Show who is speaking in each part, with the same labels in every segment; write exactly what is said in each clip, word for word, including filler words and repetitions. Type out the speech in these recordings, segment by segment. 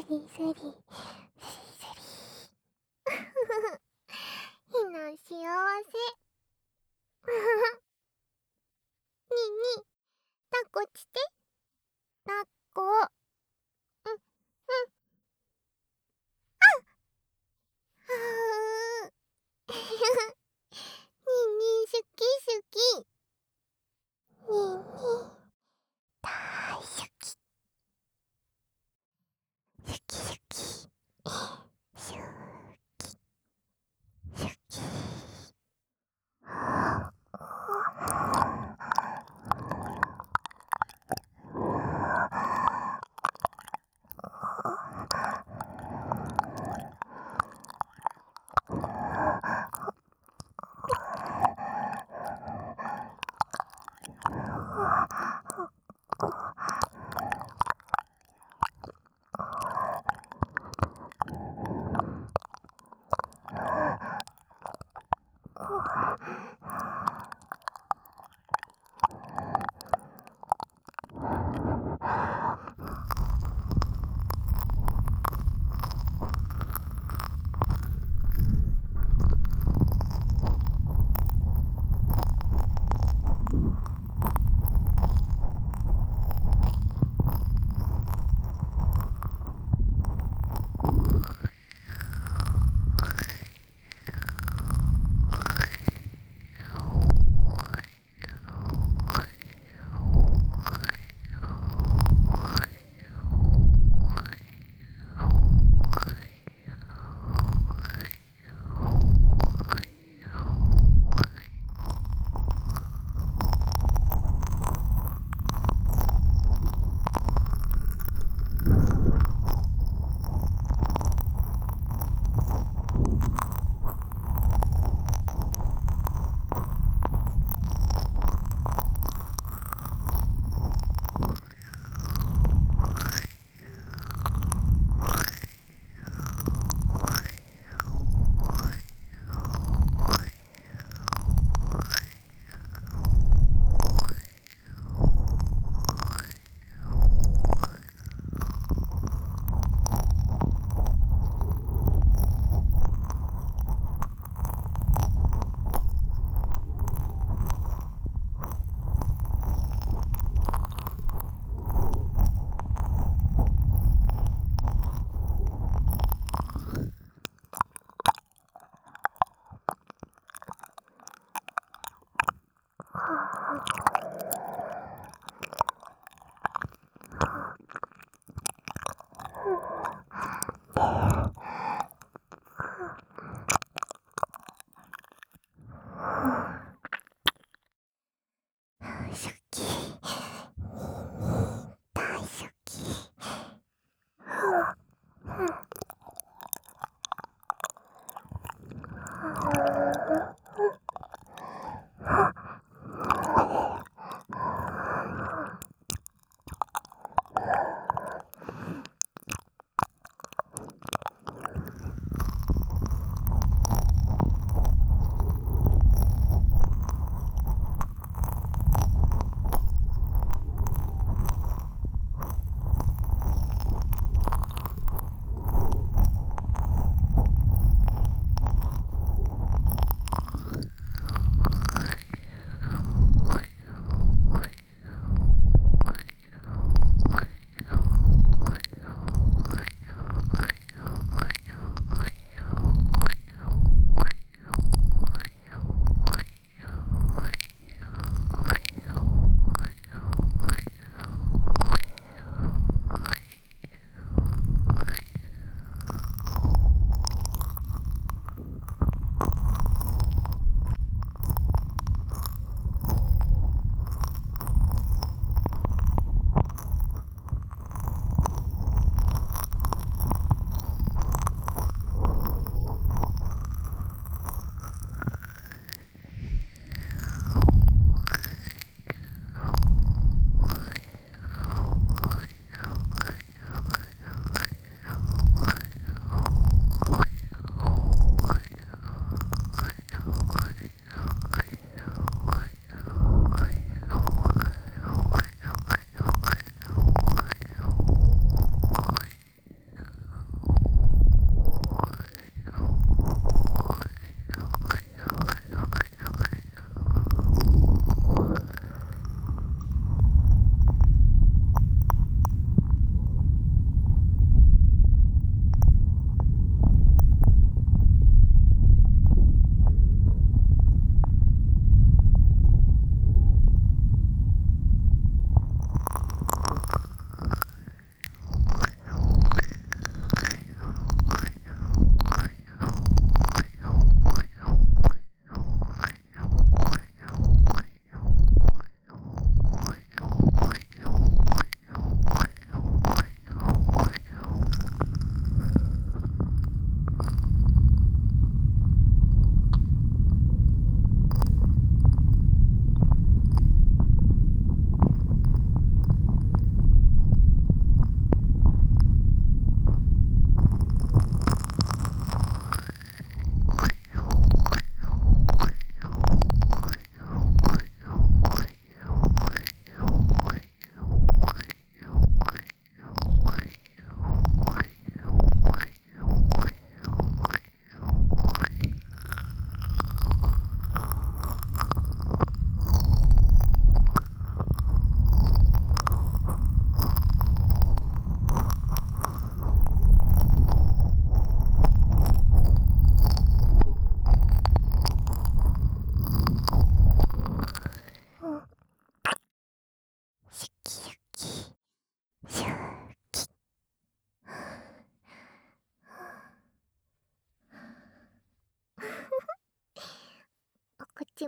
Speaker 1: リスリ、スリスリ。ひな幸せ。にいにい、抱っこして。抱っこ。うん、うん。あっはう。にいにい、好き好き。にいにい、大好き。好き好き。好き。好き。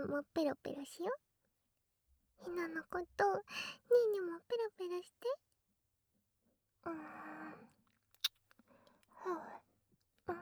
Speaker 1: もペロペロしよう。ひなのこと、ねーねもペロペロして。うーん。ふう。うん。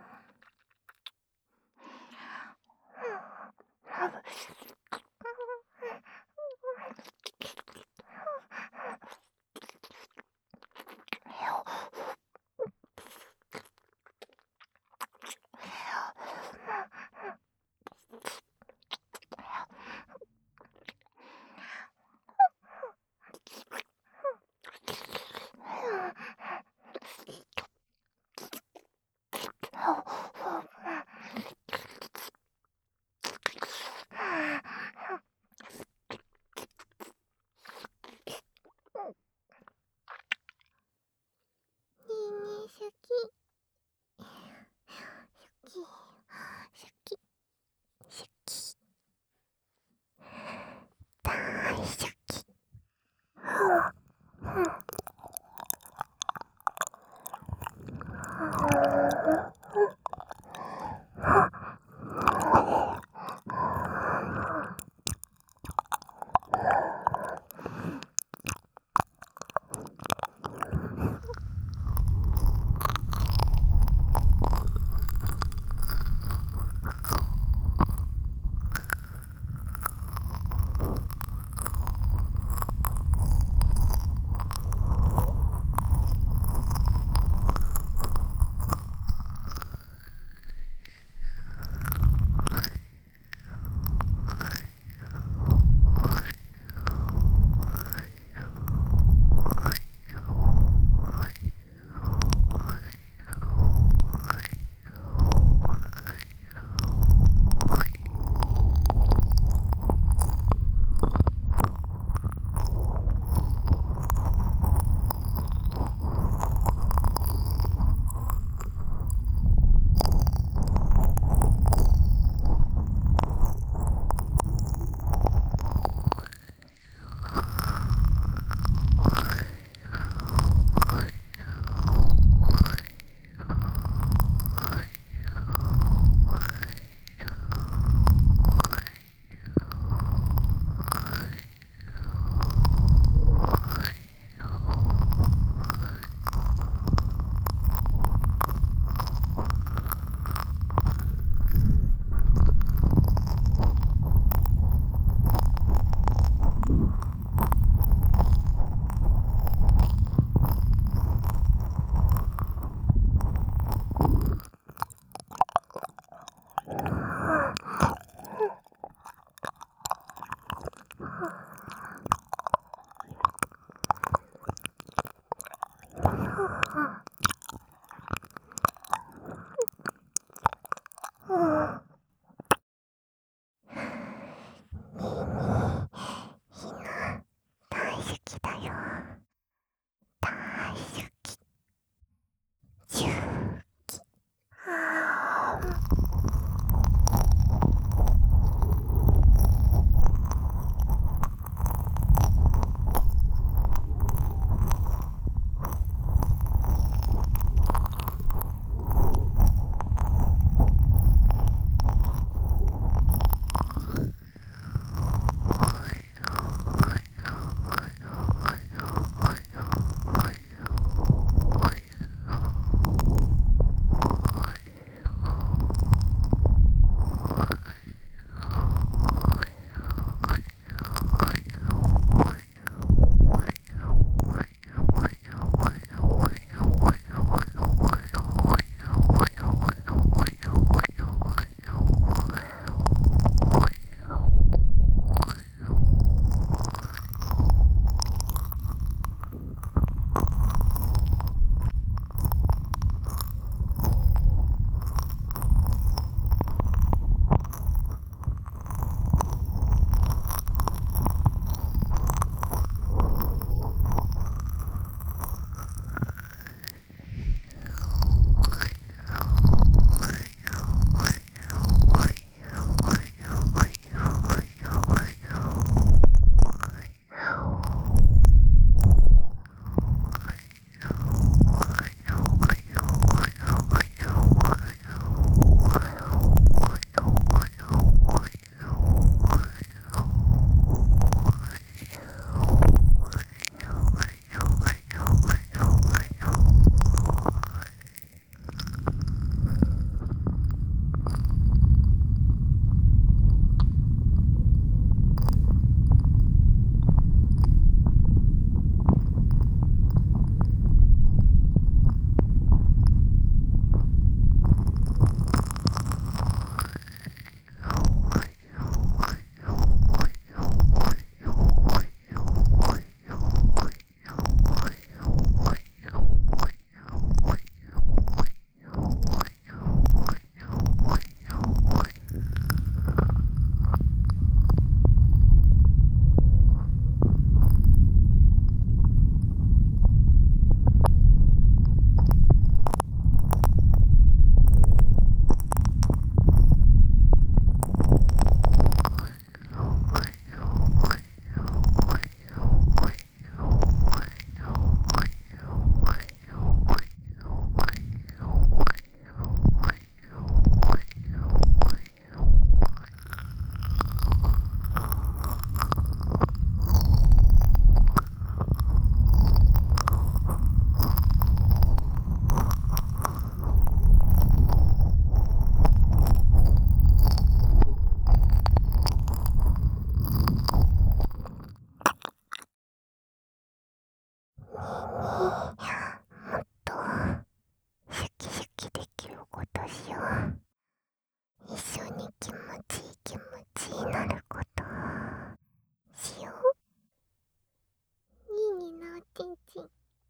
Speaker 1: もっとシュキシュキできることしよう。一緒に気持ちいい気持ちになることしよう。ニーニーのおちんちん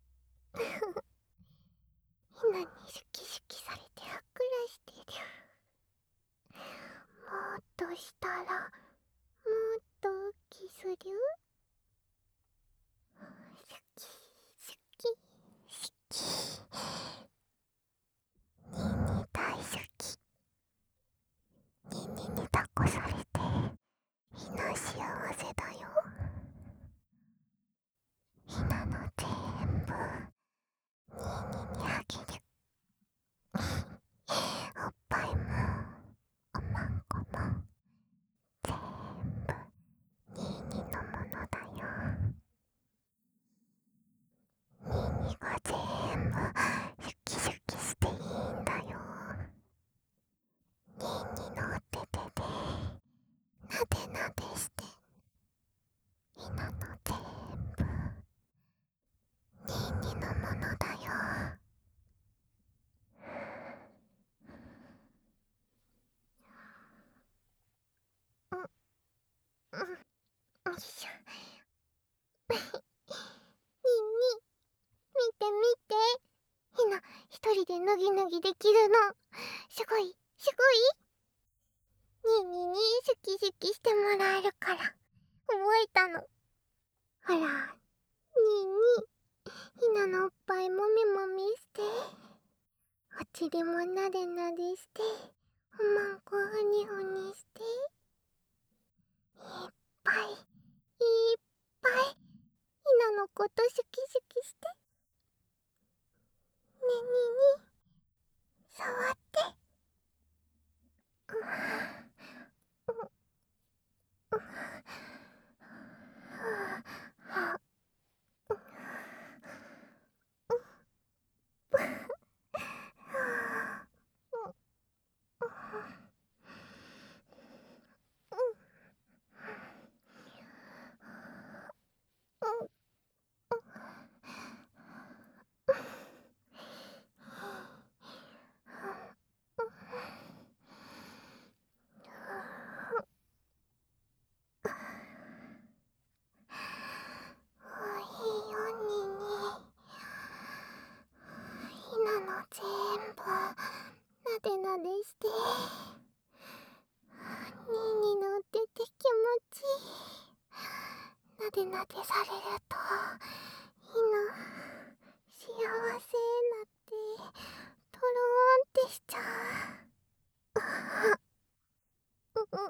Speaker 1: ひなにシュキシュキされてふっくらしてる。もっとしたらもっと大きする。シュキシュキシュキ。ニーニー大好き。ニーニーに抱っこされてひな幸せだよ。ひなの全部ニーニーにあげる。おっぱいもおまんこも全部ニーニーのものだよ。ニーニーが全部シュキシュキしていいんだよ。ニーニーのお手手でなでなでしてひなの全部ニーニーのものだよ。うん、うん、よいしょ。ニーニー見て見て。ひな一人でぬぎぬぎできるの。すごいすごい。ニーニーにシュキシュキしてもらえるから覚えたの。ほら、ニーニーひなのおっぱいもみもみして、お尻もなでなでして、おまんこふにふにして、いっぱいいっぱいひなのことシュキシュキして。ねえニーニー触って。うん、うん、うん、はあ、いいよニーニー。ひなの全部なでなでして。ニーニーのお手手気持ちいい。なでなでされるとひな幸せになってとろーんってしちゃう。うんうん、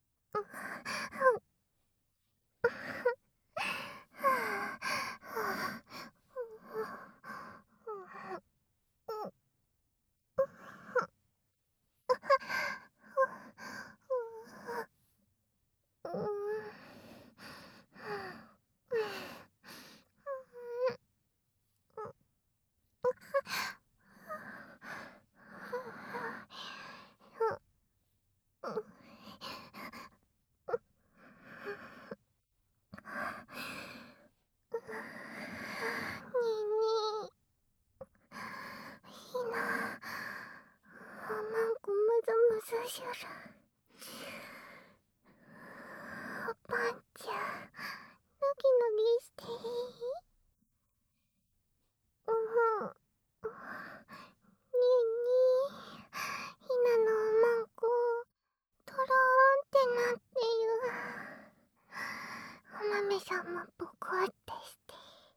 Speaker 1: ひな、おまんこむずむずしゅる。おぱんちゃん、ぬぎぬぎしていい？うん。にーにー、ひなのおまんこ、とろーんってなってる。お豆さんもぽこってして。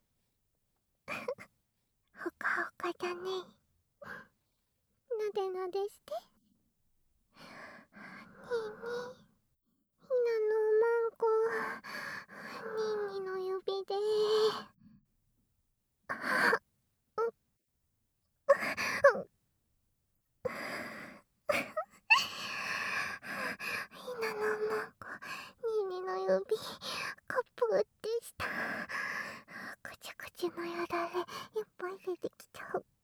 Speaker 1: ほかほかだね。なでなでして。にーにー、ひなのおまんこ、にーにーの指で、あ、うっ、うっ、ひなのおまんこ、にーにーの指、カプってした。くちゅくちゅのよだれ、いっぱい出てきちゃう。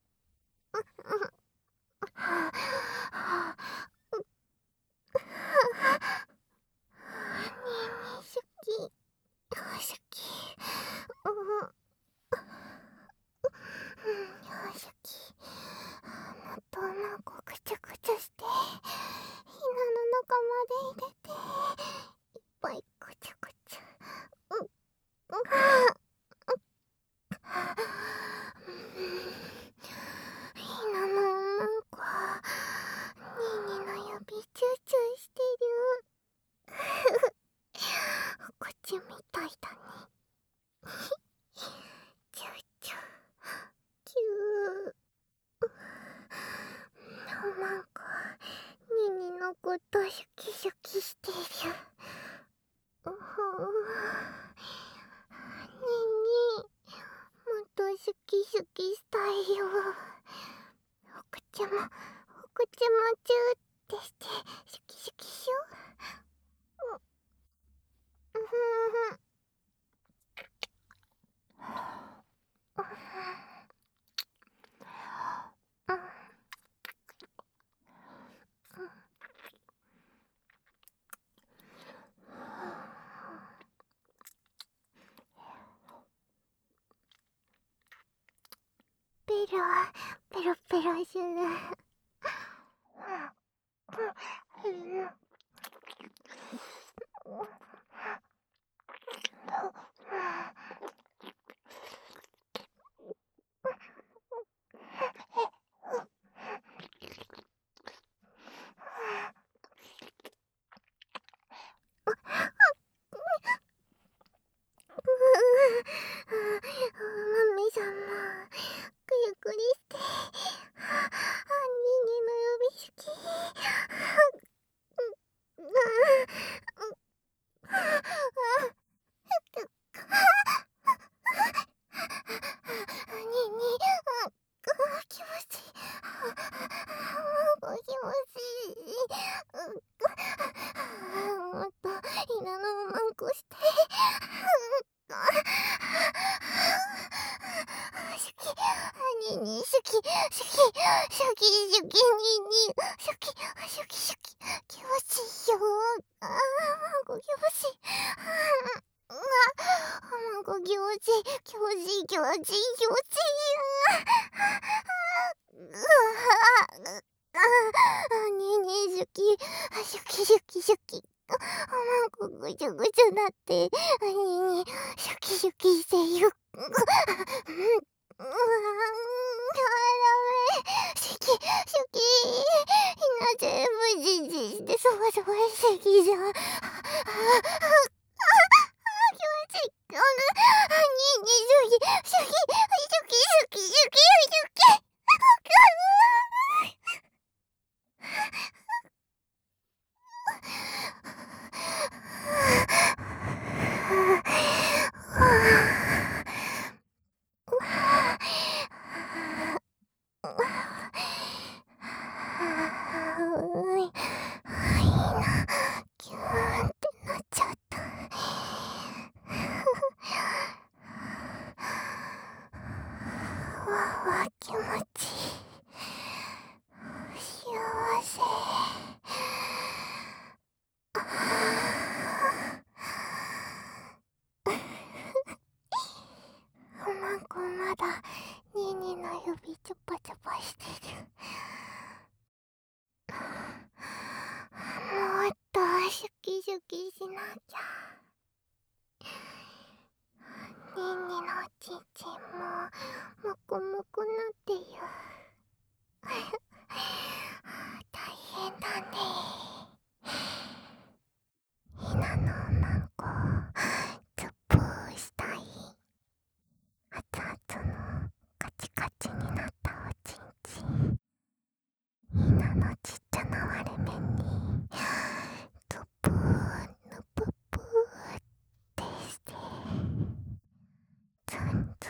Speaker 1: はあ、うっ、にーにー好き、好き。うん。 シュキシュキしたいよ。お口もお口もチューってしてシュキシュキしよう。うふふ。ペロペロペロする。マミさんもくゆっくりして。あ、ニーニーの指好き。ニーニー、あ、気持ちいい。気持ちいい。もっとひなのをまんこして。シュキ、ニーニー、シュキ、シュキ、シュキ、シュキ、ニーニー、シュキ、シュキ、シュキ、気持ちいいよ。あー、ご気持ちいい。うわ、ご気持ちいい、気持ちいい、気持ちいい、気持ちいい。うわ、ニーニー、シュキ、シュキ、シュキ、シュキ。ぐちゃぐちゃなって、ニーニー、シュキシュキしている。うわ、ダメ。シュキ、シュキ。ひな全部じんじんしてそわそわしてきじゃん。あ、あ、あ、気持ちいい。ニーニー、シュキ、シュキ、シュキ、シュキ、シュキ、シュキ。キューンってなっちゃった。わわ、気持ちいい。幸せ。なんかまだニーニーの指チョパチョパしてる。もっとシュキシュキしなきゃ。ニーニーのちんちんももこもこなってる。大変だね。ひなのマンコツップーしたい。熱々のカチカチになったおちんちん。ひなのちっちゃな割れ目にツップーぬぷぷーってしてツン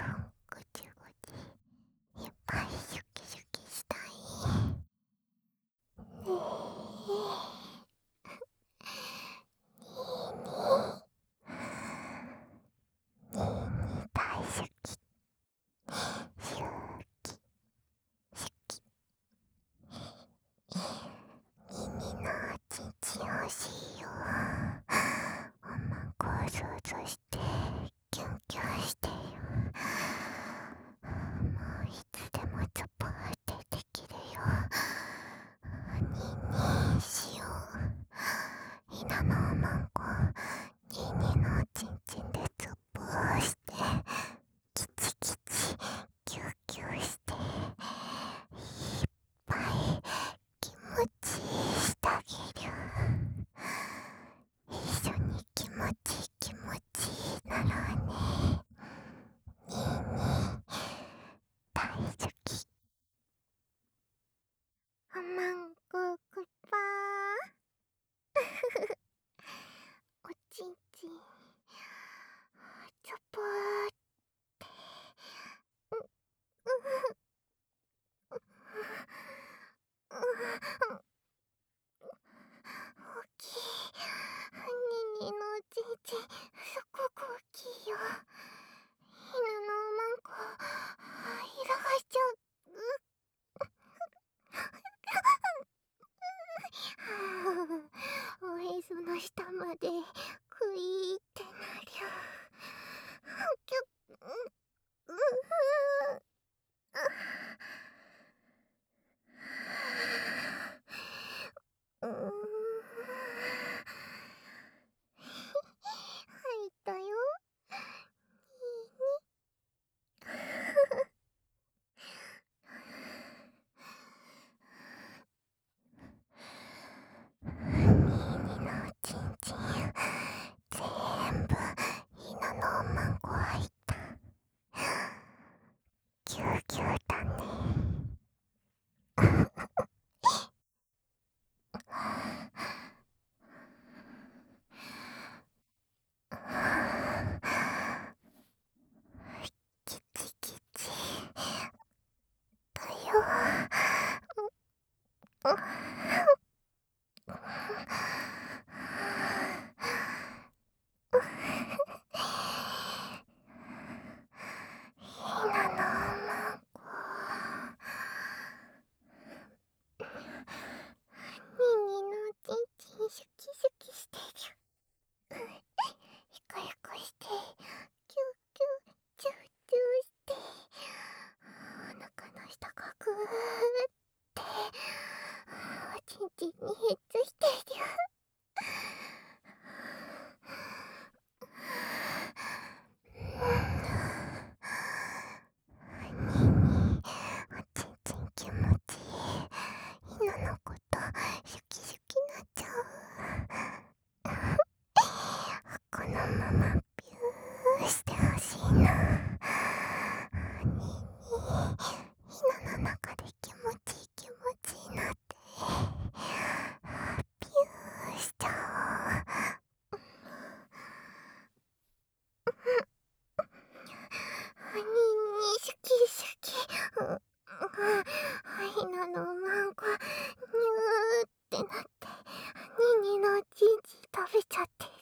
Speaker 1: シュキシュキしてる。ひこひこして、キューキューチューチューして、お腹の下がグーっておちんちんにヘッズしてる。ににおちんちん気持ちいい。ひなのことシュキシュキなっちゃう。このままピューしてほしいな。ににひなの中で気持ちいい気持ちいいなってピューしちゃおう。ににシュキシュキ。ひなのマンコニューってなってににのおちんちん食べちゃってる。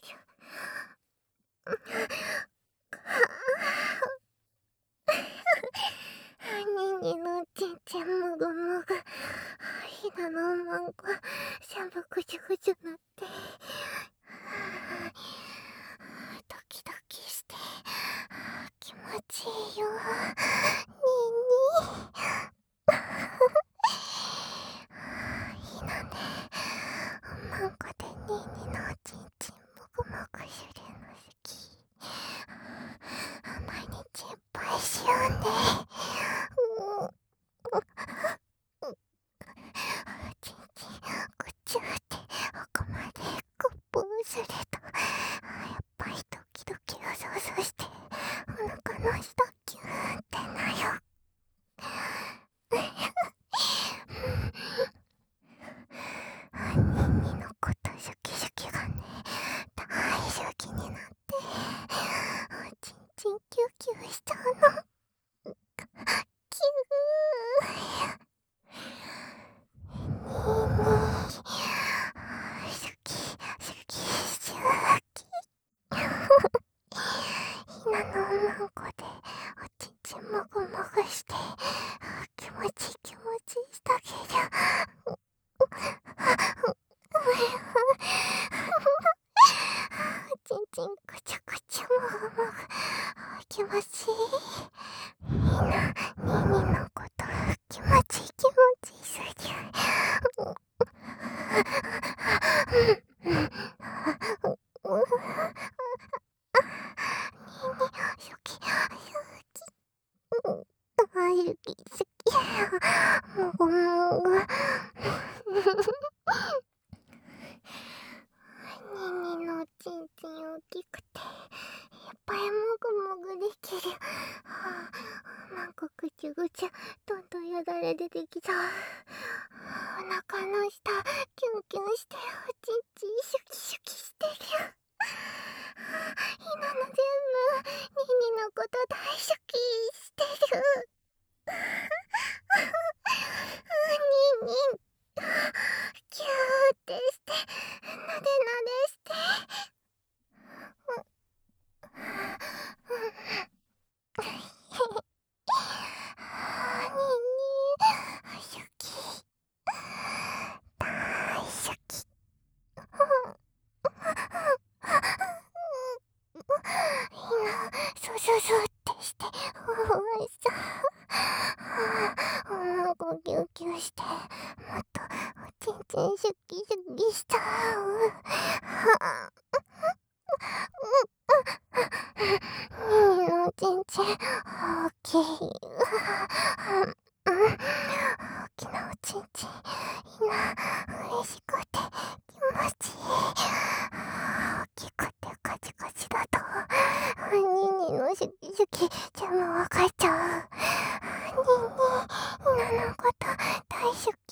Speaker 1: ににのおちんちんもぐもぐ。ひなのマンコしゃぶぐじゅぐじゅなってドキドキして気持ちいいよ。ににひなねマンコでににのおちんちんもぐもぐするの好き。毎日いっぱいしようね。おちんちんぐちゅって奥までグップンするとやっぱりドキドキを想像してお腹の下キューンってなる。ににのことシュキシュキがね大好きになっておちんちんキューキューしちゃうの。キューシュキシュキシュキひなのマンコでおちんちんもぐもぐして気持ちいい気持ちいいしてあげる。おちんちんぐちゃぐちゃもぐもぐ気持ちいい。ひなににのこと気持ちいい気持ちいいすぎる。ににシュキシュキあゆき好きもぐもぐ。ににのおちんちん大きくていっぱいもぐもぐできる。なんかぐちゅぐちゅどんどんよだれ出てきた。お腹の下キュンキュンしておちんちんシュキシュキしてる。ひなの全部ににのこと大好きしてる。ににキューってしてなでなでしてににシュキ大好き。ひなそうそうそうってしておいしそう。おまんこキュキュしてもっとおちんちんシュキシュキしちゃう。ににのおちんちん大きい。大きなおちんちんひな嬉しくて気持ちいい。大きくてカチカチだとににのシュキシュキ全部わかっちゃう。ににひなのこと大好き。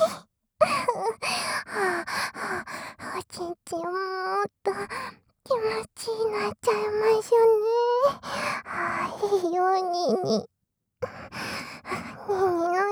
Speaker 1: おちんちんもっと気持ちいいなっちゃいましょうね。はいいよににににの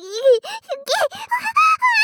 Speaker 1: 好き。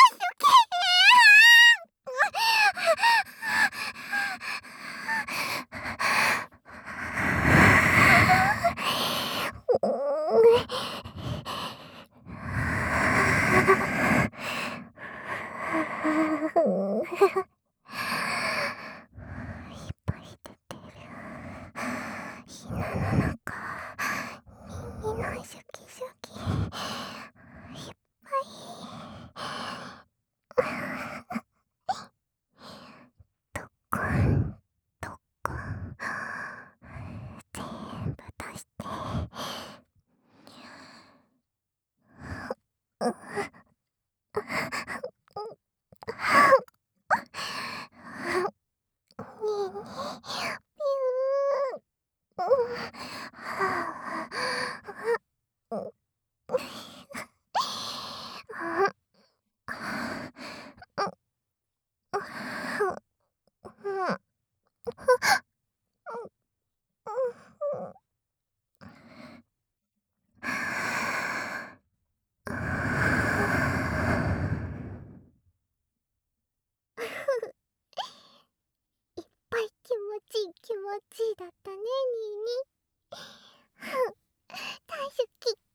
Speaker 1: ちいだったね、にーに。ふん、大好き。